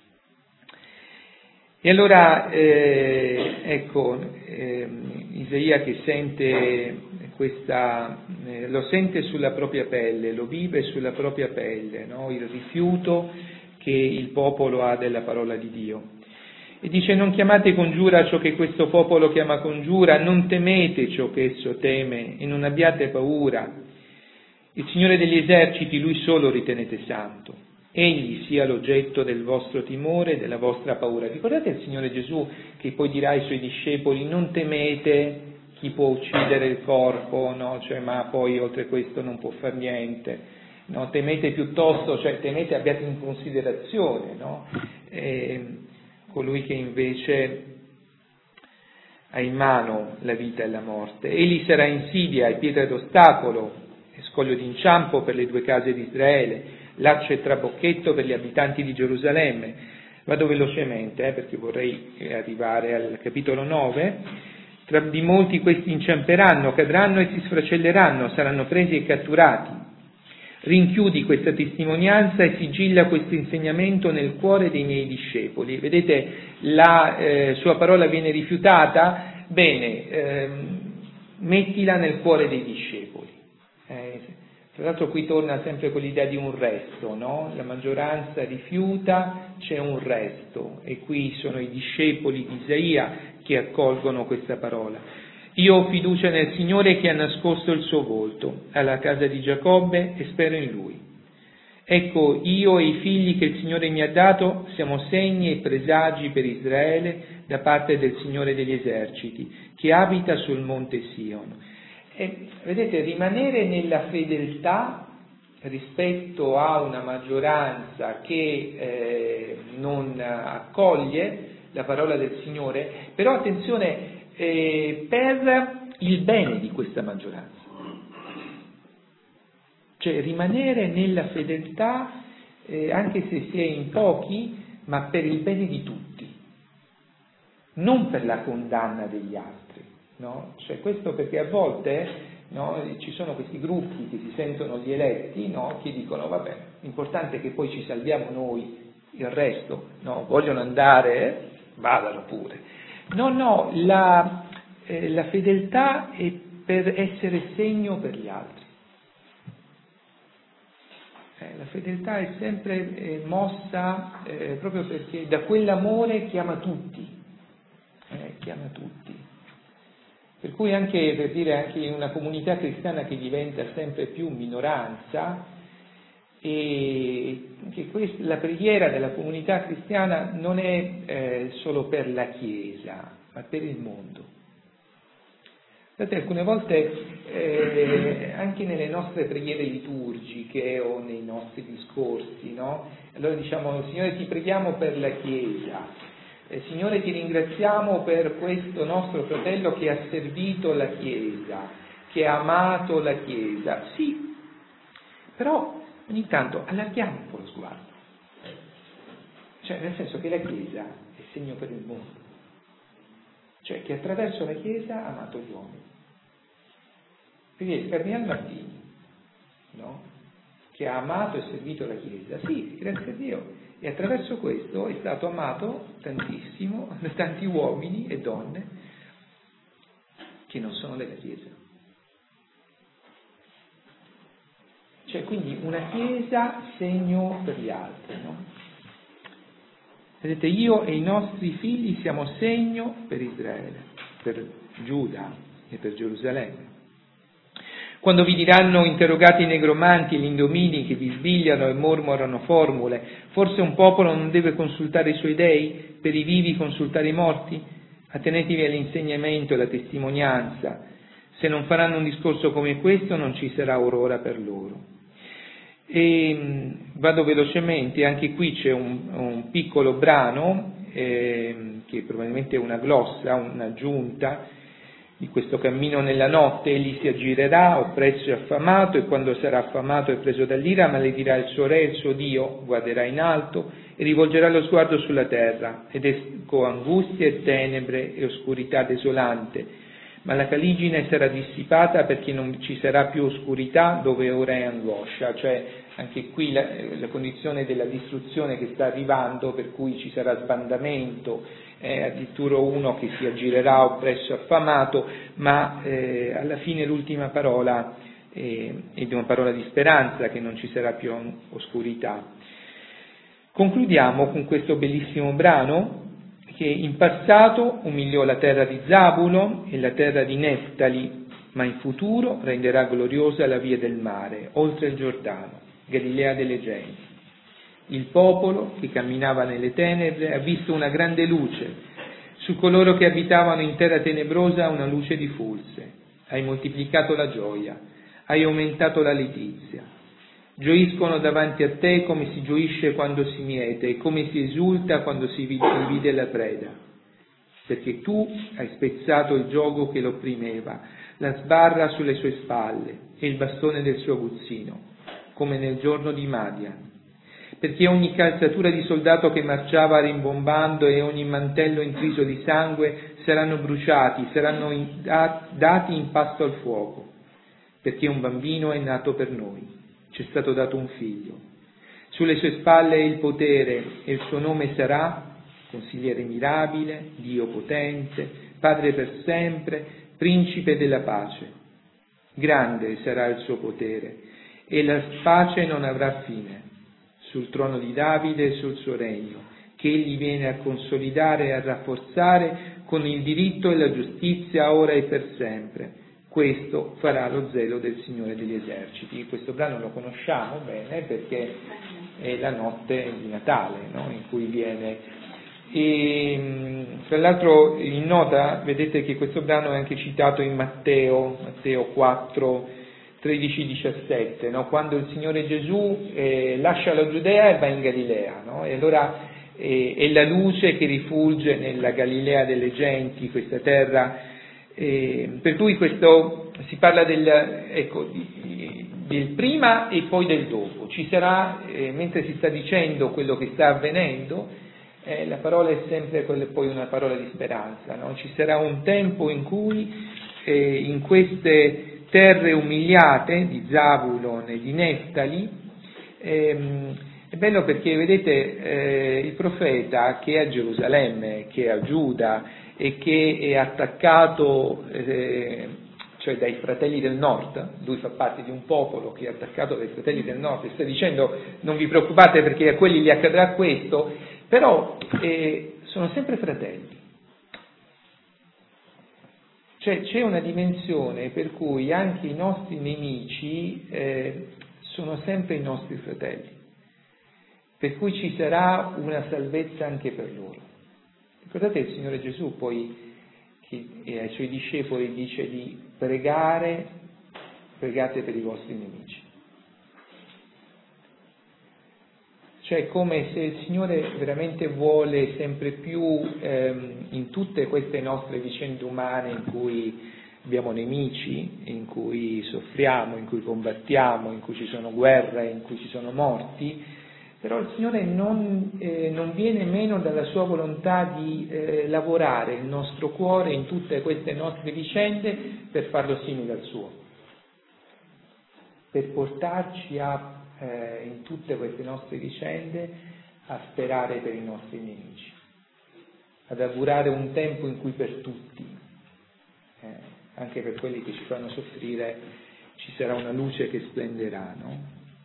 E allora, eh, ecco, eh, Isaia che sente questa, eh, lo sente sulla propria pelle, lo vive sulla propria pelle, no? Il rifiuto che il popolo ha della parola di Dio. E dice: non chiamate congiura ciò che questo popolo chiama congiura, non temete ciò che esso teme e non abbiate paura. Il Signore degli eserciti, Lui solo ritenete santo. Egli sia l'oggetto del vostro timore e della vostra paura. Ricordate il Signore Gesù che poi dirà ai Suoi discepoli: non temete chi può uccidere il corpo, no? Cioè, ma poi oltre questo non può far niente, no? Temete piuttosto, cioè temete, abbiate in considerazione, no? E colui che invece ha in mano la vita e la morte. Egli sarà insidia e pietra d'ostacolo e scoglio d'inciampo per le due case di Israele, laccio e trabocchetto per gli abitanti di Gerusalemme. Vado velocemente eh, perché vorrei arrivare al capitolo nove. Tra di molti questi inciamperanno, cadranno e si sfracelleranno, saranno presi e catturati. Rinchiudi questa testimonianza e sigilla questo insegnamento nel cuore dei miei discepoli. Vedete, la eh, sua parola viene rifiutata, bene, ehm, mettila nel cuore dei discepoli. Eh, Tra l'altro qui torna sempre quell'idea di un resto, no? La maggioranza rifiuta, c'è un resto, e qui sono i discepoli di Isaia che accolgono questa parola. Io ho fiducia nel Signore che ha nascosto il suo volto alla casa di Giacobbe e spero in Lui. Ecco, io e i figli che il Signore mi ha dato siamo segni e presagi per Israele da parte del Signore degli eserciti, che abita sul monte Sion. E, vedete, rimanere nella fedeltà rispetto a una maggioranza che eh, non accoglie la parola del Signore, però attenzione, eh, per il bene di questa maggioranza. Cioè rimanere nella fedeltà, eh, anche se si è in pochi, ma per il bene di tutti, non per la condanna degli altri, no? Cioè questo perché a volte, no, ci sono questi gruppi che si sentono gli eletti, no, che dicono vabbè, l'importante è che poi ci salviamo noi, il resto, no, vogliono andare, vadano pure. No, no, la, eh, la fedeltà è per essere segno per gli altri. Eh, la fedeltà è sempre eh, mossa eh, proprio perché da quell'amore chiama tutti, eh, chiama tutti. Per cui anche, per dire, anche in una comunità cristiana che diventa sempre più minoranza, e che questa, la preghiera della comunità cristiana non è eh, solo per la Chiesa, ma per il mondo. Guardate, alcune volte eh, anche nelle nostre preghiere liturgiche o nei nostri discorsi, no? Allora diciamo, Signore ti preghiamo per la Chiesa, eh, Signore ti ringraziamo per questo nostro fratello che ha servito la Chiesa, che ha amato la Chiesa. Sì, però ogni tanto allarghiamo un po' lo sguardo, cioè nel senso che la Chiesa è segno per il mondo. Cioè che attraverso la Chiesa ha amato gli uomini. Quindi il Cardinal Martini, no? Che ha amato e servito la Chiesa, sì, grazie a Dio, e attraverso questo è stato amato tantissimo da tanti uomini e donne che non sono della Chiesa. Cioè quindi una Chiesa segno per gli altri, no? Vedete, io e i nostri figli siamo segno per Israele, per Giuda e per Gerusalemme. Quando vi diranno interrogati i negromanti e gli indomini che vi sbigliano e mormorano formule, forse un popolo non deve consultare i suoi dei, per i vivi consultare i morti? Attenetevi all'insegnamento e alla testimonianza. Se non faranno un discorso come questo non ci sarà aurora per loro. E vado velocemente, anche qui c'è un, un piccolo brano eh, che probabilmente è una glossa, un'aggiunta di questo cammino nella notte. Egli si aggirerà oppresso e affamato, e quando sarà affamato e preso dall'ira maledirà il suo re e il suo Dio, guarderà in alto e rivolgerà lo sguardo sulla terra, ed ecco angustia e tenebre e oscurità desolante, ma la caligine sarà dissipata perché non ci sarà più oscurità dove ora è angoscia. Cioè anche qui la, la condizione della distruzione che sta arrivando, per cui ci sarà sbandamento, eh, addirittura uno che si aggirerà oppresso e affamato, ma eh, alla fine l'ultima parola eh, è una parola di speranza, che non ci sarà più oscurità. Concludiamo con questo bellissimo brano che in passato umiliò la terra di Zabulo e la terra di Neftali, ma in futuro renderà gloriosa la via del mare, oltre il Giordano, Galilea delle genti. Il popolo che camminava nelle tenebre ha visto una grande luce, su coloro che abitavano in terra tenebrosa una luce diffulse. Hai moltiplicato la gioia, hai aumentato la letizia. Gioiscono davanti a te come si gioisce quando si miete e come si esulta quando si divide la preda, perché tu hai spezzato il giogo che lo opprimeva, la sbarra sulle sue spalle e il bastone del suo aguzzino, come nel giorno di Madian, perché ogni calzatura di soldato che marciava rimbombando e ogni mantello intriso di sangue saranno bruciati, saranno in, da, dati in pasto al fuoco, perché un bambino è nato per noi. Ci è stato dato un figlio, sulle sue spalle il potere e il suo nome sarà Consigliere mirabile, Dio potente, Padre per sempre, Principe della pace. Grande sarà il suo potere e la pace non avrà fine sul trono di Davide e sul suo regno, che egli viene a consolidare e a rafforzare con il diritto e la giustizia ora e per sempre. Questo farà lo zelo del Signore degli eserciti. Questo brano lo conosciamo bene perché è la notte di Natale, no? In cui viene. E tra l'altro in nota vedete che questo brano è anche citato in Matteo, Matteo quattro, tredici diciassette, no? Quando il Signore Gesù eh, lascia la Giudea e va in Galilea, no? E allora eh, è la luce che rifulge nella Galilea delle genti, questa terra, eh, per cui questo si parla del, ecco, di, del prima e poi del dopo. Ci sarà, eh, mentre si sta dicendo quello che sta avvenendo, Eh, la parola è sempre quella, poi una parola di speranza, no? Ci sarà un tempo in cui eh, in queste terre umiliate di Zabulon e di Neftali, ehm, è bello perché vedete eh, il profeta che è a Gerusalemme, che è a Giuda e che è attaccato eh, cioè dai fratelli del nord, lui fa parte di un popolo che è attaccato dai fratelli del nord e sta dicendo non vi preoccupate perché a quelli gli accadrà questo, però eh, sono sempre fratelli. Cioè c'è una dimensione per cui anche i nostri nemici eh, sono sempre i nostri fratelli, per cui ci sarà una salvezza anche per loro. Ricordate il Signore Gesù poi che ai Suoi discepoli dice di pregare, pregate per i vostri nemici. Cioè come se il Signore veramente vuole sempre più ehm, in tutte queste nostre vicende umane in cui abbiamo nemici, in cui soffriamo, in cui combattiamo, in cui ci sono guerre, in cui ci sono morti, però il Signore non, eh, non viene meno dalla sua volontà di eh, lavorare il nostro cuore in tutte queste nostre vicende per farlo simile al suo, per portarci a Eh, in tutte queste nostre vicende a sperare per i nostri nemici, ad augurare un tempo in cui per tutti, eh, anche per quelli che ci fanno soffrire, ci sarà una luce che splenderà, no?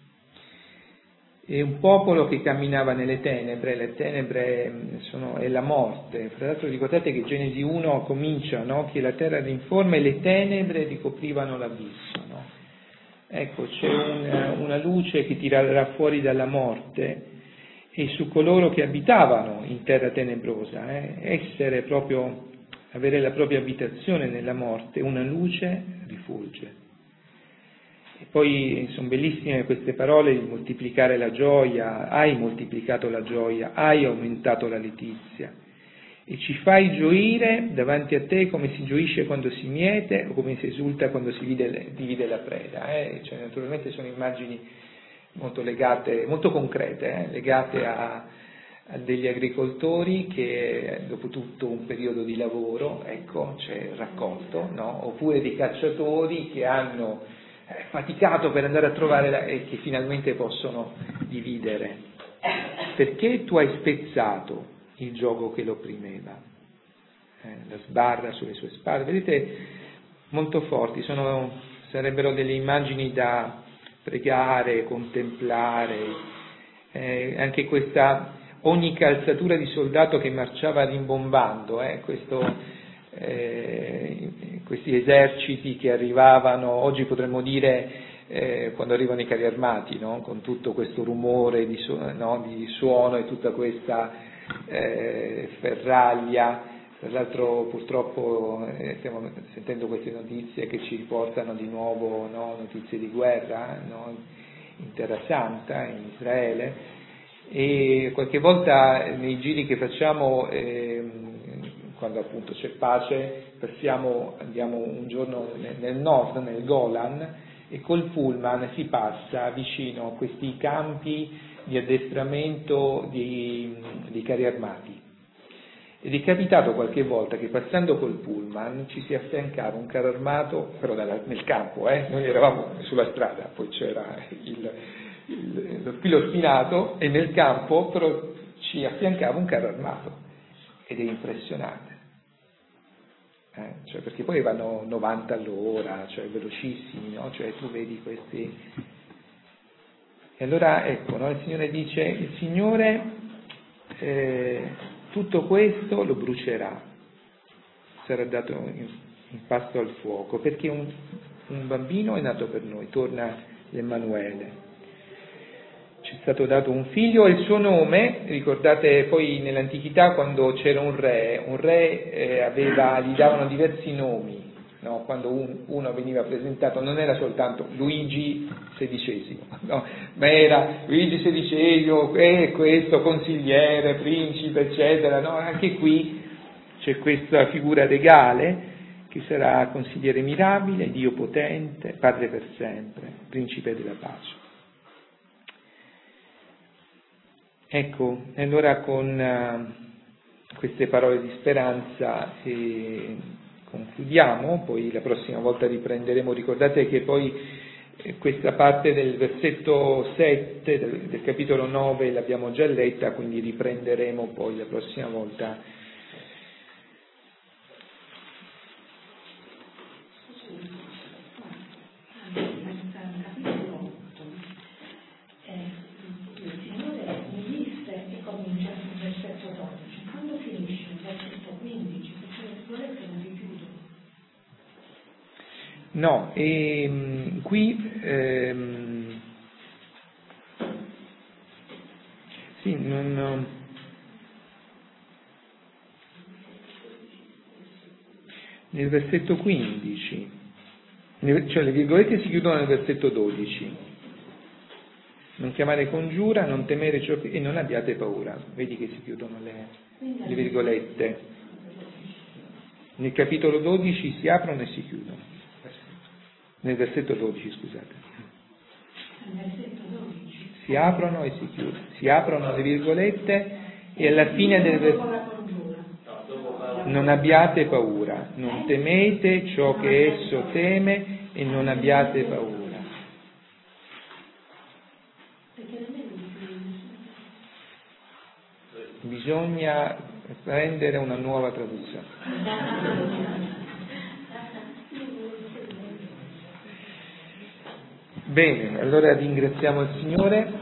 È un popolo che camminava nelle tenebre, le tenebre sono, è la morte. Fra l'altro ricordate che Genesi uno comincia, no? Che la terra era informe e le tenebre ricoprivano l'abisso, no? Ecco, c'è una, una luce che tirerà fuori dalla morte e su coloro che abitavano in terra tenebrosa, eh, essere proprio, avere la propria abitazione nella morte, una luce rifulge. E poi sono bellissime queste parole di moltiplicare la gioia, hai moltiplicato la gioia, hai aumentato la letizia. E ci fai gioire davanti a te come si gioisce quando si miete o come si esulta quando si divide, divide la preda. Eh? Cioè, naturalmente sono immagini molto legate, molto concrete, eh? legate a, a degli agricoltori che dopo tutto un periodo di lavoro, ecco, c'è raccolto, no? Oppure di cacciatori che hanno eh, faticato per andare a trovare la, e che finalmente possono dividere. Perché tu hai spezzato il giogo che lo opprimeva, eh, la sbarra sulle sue spalle, vedete, molto forti, sono, sarebbero delle immagini da pregare, contemplare, eh, anche questa, ogni calzatura di soldato che marciava rimbombando, eh, questo, eh, questi eserciti che arrivavano, oggi potremmo dire, eh, quando arrivano i carri armati, no? Con tutto questo rumore di, su- no? di suono e tutta questa Eh, ferraglia. Tra l'altro purtroppo eh, stiamo sentendo queste notizie che ci riportano di nuovo, no, notizie di guerra, no, in Terra Santa, in Israele, e qualche volta nei giri che facciamo eh, quando appunto c'è pace passiamo, andiamo un giorno nel, nel nord, nel Golan, e col pullman si passa vicino a questi campi di addestramento di, di carri armati, ed è capitato qualche volta che passando col pullman ci si affiancava un carro armato, però nella, nel campo, eh? Noi eravamo sulla strada, poi c'era il, il, lo filo spinato e nel campo però ci affiancava un carro armato, ed è impressionante, eh? Cioè, perché poi vanno novanta all'ora, cioè velocissimi, no? Cioè tu vedi questi. E allora ecco, no, il Signore dice, il Signore eh, tutto questo lo brucerà, sarà dato in, in pasto al fuoco, perché un, un bambino è nato per noi, torna l'Emmanuele. Ci è stato dato un figlio e il suo nome, ricordate poi nell'antichità quando c'era un re, un re eh, aveva, gli davano diversi nomi, no? Quando un, uno veniva presentato non era soltanto Luigi sedicesimo, no? Ma era Luigi sedicesimo, eh, questo, consigliere, principe, eccetera, no? Anche qui c'è questa figura regale che sarà consigliere mirabile, Dio potente, Padre per sempre, principe della pace. Ecco, allora con uh, queste parole di speranza eh, concludiamo, poi la prossima volta riprenderemo. Ricordate che poi eh, questa parte del versetto sette del, del capitolo nove l'abbiamo già letta, quindi riprenderemo poi la prossima volta. No, e qui ehm, sì, non, nel versetto quindici, cioè le virgolette si chiudono nel versetto dodici. Non chiamare congiura, non temere ciò che, e non abbiate paura. Vedi che si chiudono le, le virgolette. Nel capitolo dodici si aprono e si chiudono. Nel versetto dodici, scusate. Si aprono e si chiudono. Si aprono le virgolette e alla fine del versetto non abbiate paura, non temete ciò che esso teme e non abbiate paura. Bisogna prendere una nuova traduzione. Bene, allora ringraziamo il Signore.